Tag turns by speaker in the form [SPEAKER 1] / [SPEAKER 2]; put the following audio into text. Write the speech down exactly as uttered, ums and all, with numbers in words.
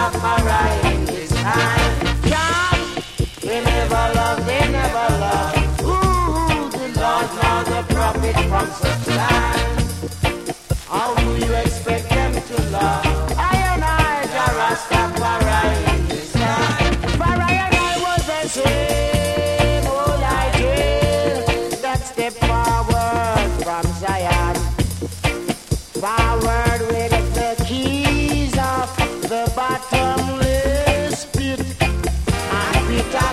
[SPEAKER 1] Rastafari in this time. Can't, they never love, they never love. Ooh, the Lord nor the prophet from such land. How do you expect them to love? I and I, the Rastafari in this time. For I and I was the same old idea that step forward from Zion. Forward with the keys of the bottomless pit. And Peter